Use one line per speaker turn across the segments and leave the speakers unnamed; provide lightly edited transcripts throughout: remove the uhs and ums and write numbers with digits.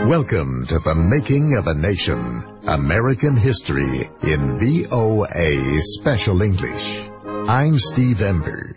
Welcome to The Making of a Nation, American History in VOA Special English. I'm Steve Ember.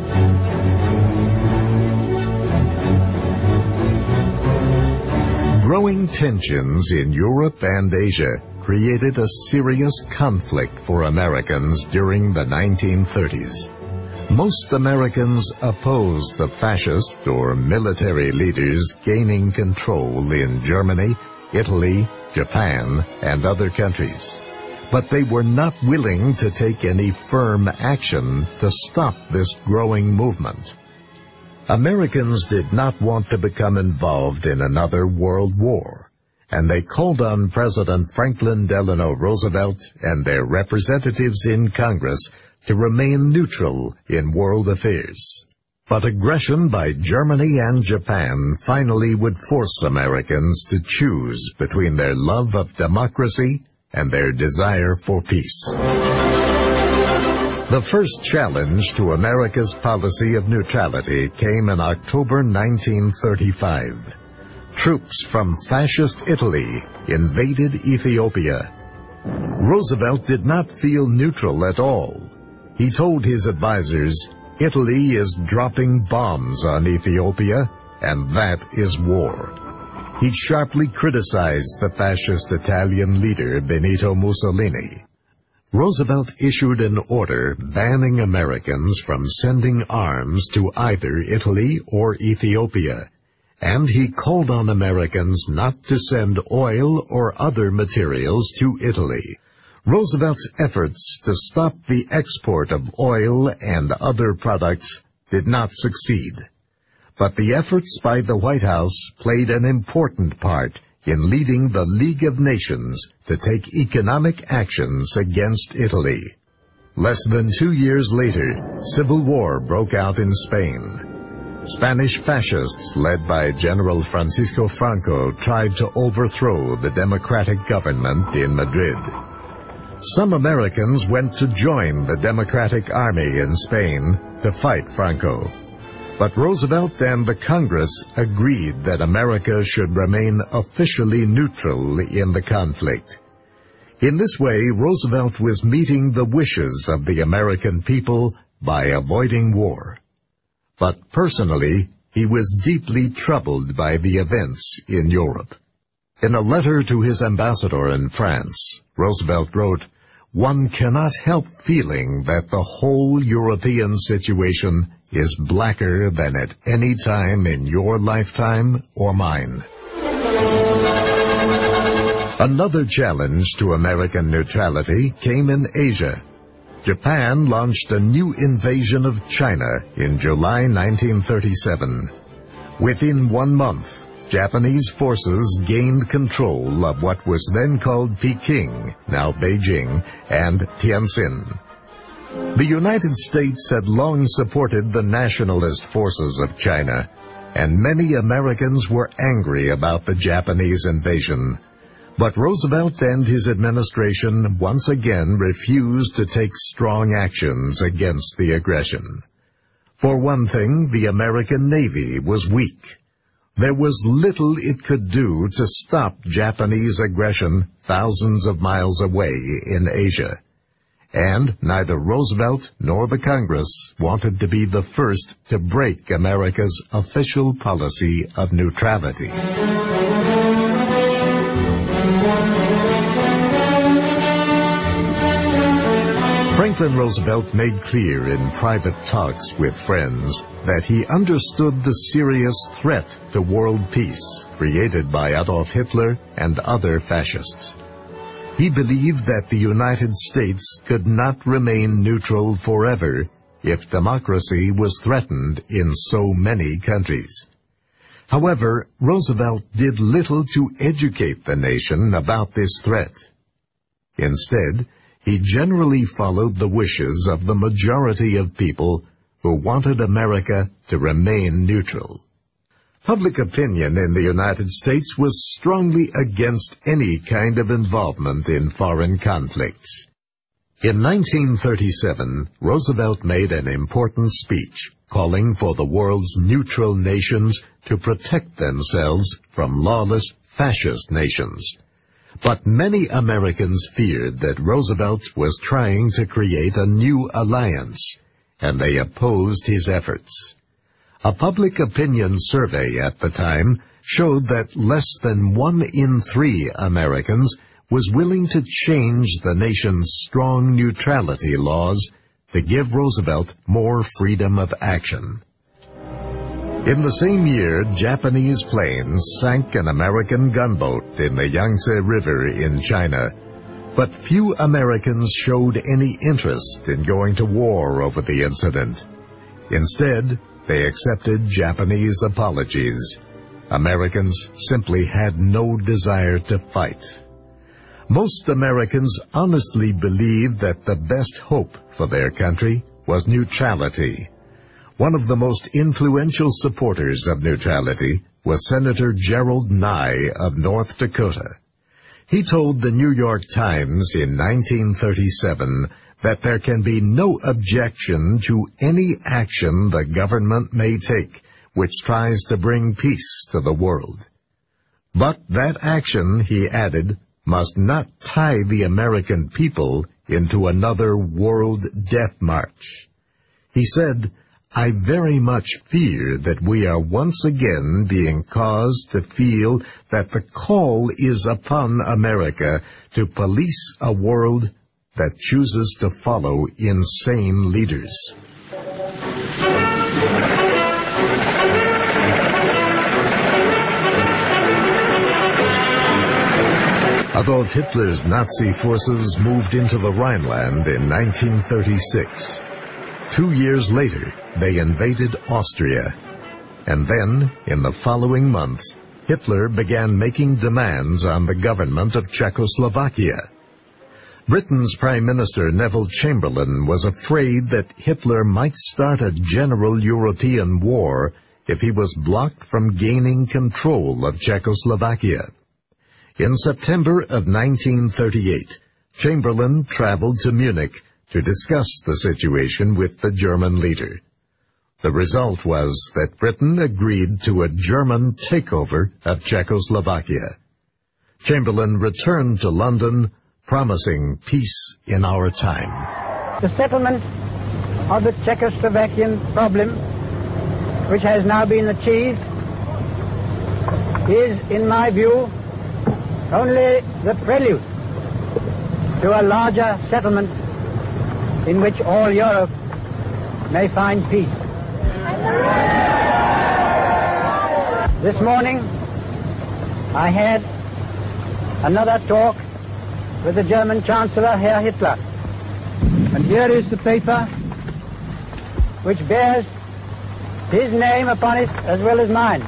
Growing tensions in Europe and Asia created a serious conflict for Americans during the 1930s. Most Americans opposed the fascist or military leaders gaining control in Germany, Italy, Japan, and other countries. But they were not willing to take any firm action to stop this growing movement. Americans did not want to become involved in another world war, and they called on President Franklin Delano Roosevelt and their representatives in Congress to remain neutral in world affairs. But aggression by Germany and Japan finally would force Americans to choose between their love of democracy and their desire for peace. The first challenge to America's policy of neutrality came in October 1935. Troops from fascist Italy invaded Ethiopia. Roosevelt did not feel neutral at all. He told his advisers, "Italy is dropping bombs on Ethiopia, and that is war." He sharply criticized the fascist Italian leader Benito Mussolini. Roosevelt issued an order banning Americans from sending arms to either Italy or Ethiopia, and he called on Americans not to send oil or other materials to Italy. Roosevelt's efforts to stop the export of oil and other products did not succeed. But the efforts by the White House played an important part in leading the League of Nations to take economic actions against Italy. Less than 2 years later, civil war broke out in Spain. Spanish fascists led by General Francisco Franco tried to overthrow the democratic government in Madrid. Some Americans went to join the Democratic Army in Spain to fight Franco. But Roosevelt and the Congress agreed that America should remain officially neutral in the conflict. In this way, Roosevelt was meeting the wishes of the American people by avoiding war. But personally, he was deeply troubled by the events in Europe. In a letter to his ambassador in France, Roosevelt wrote, "One cannot help feeling that the whole European situation is blacker than at any time in your lifetime or mine." Another challenge to American neutrality came in Asia. Japan launched a new invasion of China in July 1937. Within 1 month, Japanese forces gained control of what was then called Peking, now Beijing, and Tianjin. The United States had long supported the nationalist forces of China, and many Americans were angry about the Japanese invasion. But Roosevelt and his administration once again refused to take strong actions against the aggression. For one thing, the American Navy was weak. There was little it could do to stop Japanese aggression thousands of miles away in Asia. And neither Roosevelt nor the Congress wanted to be the first to break America's official policy of neutrality. Franklin Roosevelt made clear in private talks with friends that he understood the serious threat to world peace created by Adolf Hitler and other fascists. He believed that the United States could not remain neutral forever if democracy was threatened in so many countries. However, Roosevelt did little to educate the nation about this threat. Instead, he generally followed the wishes of the majority of people who wanted America to remain neutral. Public opinion in the United States was strongly against any kind of involvement in foreign conflicts. In 1937, Roosevelt made an important speech calling for the world's neutral nations to protect themselves from lawless fascist nations. But many Americans feared that Roosevelt was trying to create a new alliance, and they opposed his efforts. A public opinion survey at the time showed that less than 1 in 3 Americans was willing to change the nation's strong neutrality laws to give Roosevelt more freedom of action. In the same year, Japanese planes sank an American gunboat in the Yangtze River in China, but few Americans showed any interest in going to war over the incident. Instead, they accepted Japanese apologies. Americans simply had no desire to fight. Most Americans honestly believed that the best hope for their country was neutrality. One of the most influential supporters of neutrality was Senator Gerald Nye of North Dakota. He told the New York Times in 1937 that there can be no objection to any action the government may take which tries to bring peace to the world. But that action, he added, must not tie the American people into another world death march. He said, "I very much fear that we are once again being caused to feel that the call is upon America to police a world that chooses to follow insane leaders." Adolf Hitler's Nazi forces moved into the Rhineland in 1936. 2 years later, they invaded Austria. And then, in the following months, Hitler began making demands on the government of Czechoslovakia. Britain's Prime Minister Neville Chamberlain was afraid that Hitler might start a general European war if he was blocked from gaining control of Czechoslovakia. In September of 1938, Chamberlain traveled to Munich to discuss the situation with the German leader. The result was that Britain agreed to a German takeover of Czechoslovakia. Chamberlain returned to London, promising peace in our time.
The settlement of the Czechoslovakian problem, which has now been achieved, is, in my view, only the prelude to a larger settlement in which all Europe may find peace. This morning, I had another talk with the German Chancellor, Herr Hitler. And here is the paper which bears his name upon it as well as mine.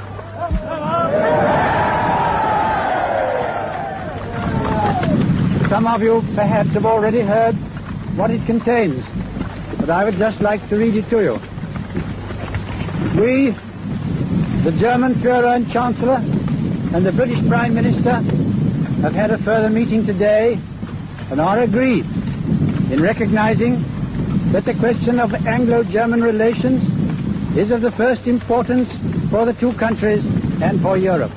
Some of you perhaps have already heard what it contains, but I would just like to read it to you. We, the German Führer and Chancellor, and the British Prime Minister have had a further meeting today and are agreed in recognizing that the question of Anglo-German relations is of the first importance for the two countries and for Europe.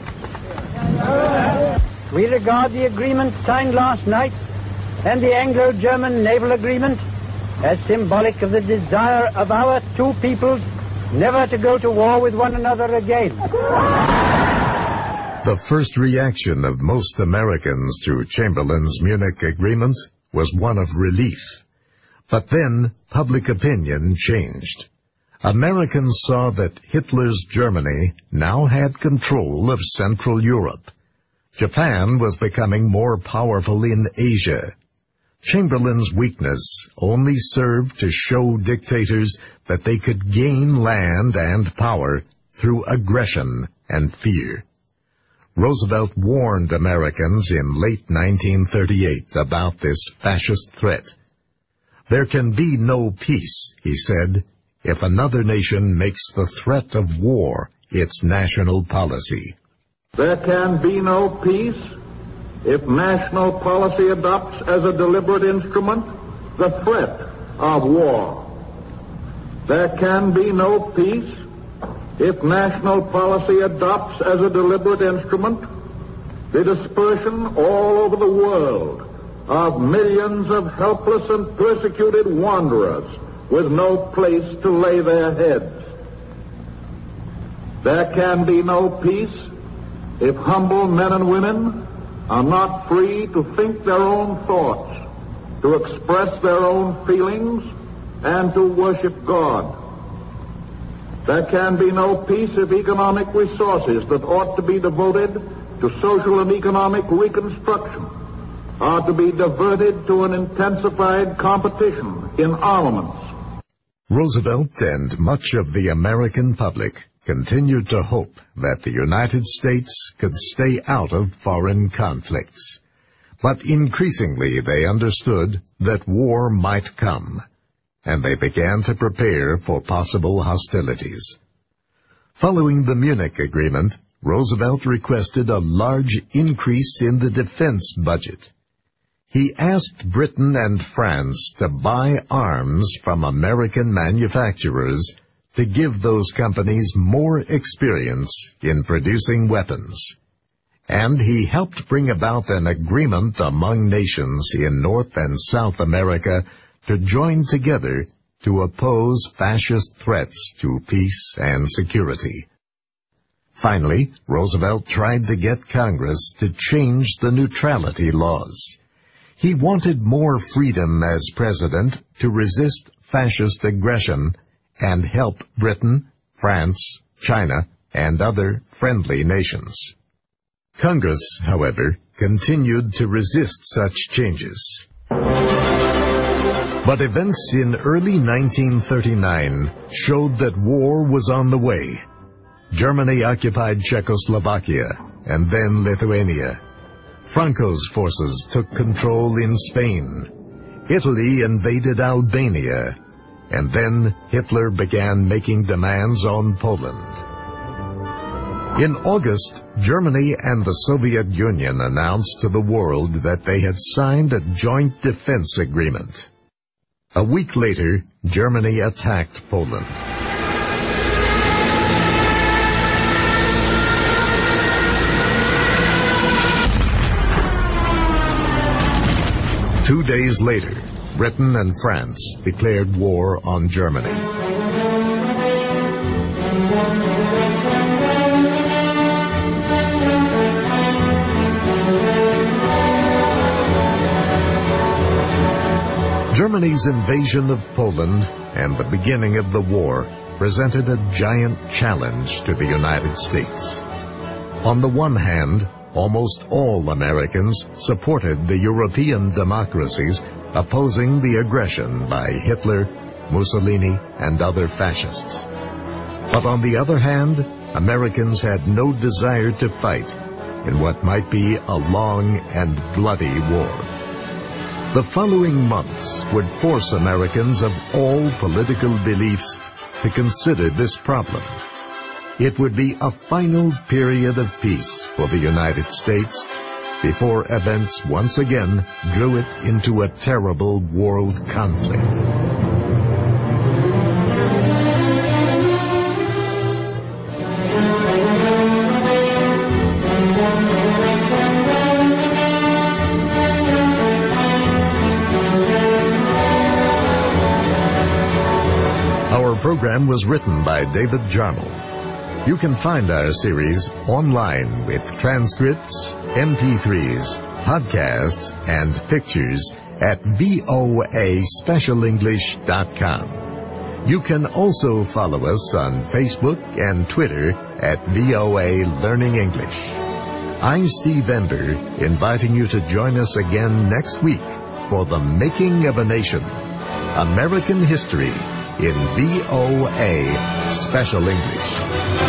We regard the agreement signed last night and the Anglo-German naval agreement as symbolic of the desire of our two peoples never to go to war with one another again.
The first reaction of most Americans to Chamberlain's Munich agreement was one of relief. But then public opinion changed. Americans saw that Hitler's Germany now had control of Central Europe. Japan was becoming more powerful in Asia. Chamberlain's weakness only served to show dictators that they could gain land and power through aggression and fear. Roosevelt warned Americans in late 1938 about this fascist threat. There can be no peace, he said, if another nation makes the threat of war its national policy.
There can be no peace if national policy adopts as a deliberate instrument the threat of war. There can be no peace if national policy adopts as a deliberate instrument the dispersion all over the world of millions of helpless and persecuted wanderers with no place to lay their heads. There can be no peace if humble men and women are not free to think their own thoughts, to express their own feelings, and to worship God. There can be no peace if economic resources that ought to be devoted to social and economic reconstruction are to be diverted to an intensified competition in armaments.
Roosevelt and much of the American public continued to hope that the United States could stay out of foreign conflicts. But increasingly they understood that war might come, and they began to prepare for possible hostilities. Following the Munich Agreement, Roosevelt requested a large increase in the defense budget. He asked Britain and France to buy arms from American manufacturers to give those companies more experience in producing weapons. And he helped bring about an agreement among nations in North and South America to join together to oppose fascist threats to peace and security. Finally, Roosevelt tried to get Congress to change the neutrality laws. He wanted more freedom as president to resist fascist aggression and help Britain, France, China, and other friendly nations. Congress, however, continued to resist such changes. But events in early 1939 showed that war was on the way. Germany occupied Czechoslovakia and then Lithuania. Franco's forces took control in Spain. Italy invaded Albania. And then Hitler began making demands on Poland. In August, Germany and the Soviet Union announced to the world that they had signed a joint defense agreement. A week later, Germany attacked Poland. Two days later, Britain and France declared war on Germany. Germany's invasion of Poland and the beginning of the war presented a giant challenge to the United States. On the one hand, almost all Americans supported the European democracies opposing the aggression by Hitler, Mussolini, and other fascists. But on the other hand, Americans had no desire to fight in what might be a long and bloody war. The following months would force Americans of all political beliefs to consider this problem. It would be a final period of peace for the United States before events once again drew it into a terrible world conflict. Our program was written by David Jarmel. You can find our series online with transcripts, MP3s, podcasts, and pictures at voaspecialenglish.com. You can also follow us on Facebook and Twitter at VOA Learning English. I'm Steve Ember, inviting you to join us again next week for The Making of a Nation, American History in VOA Special English.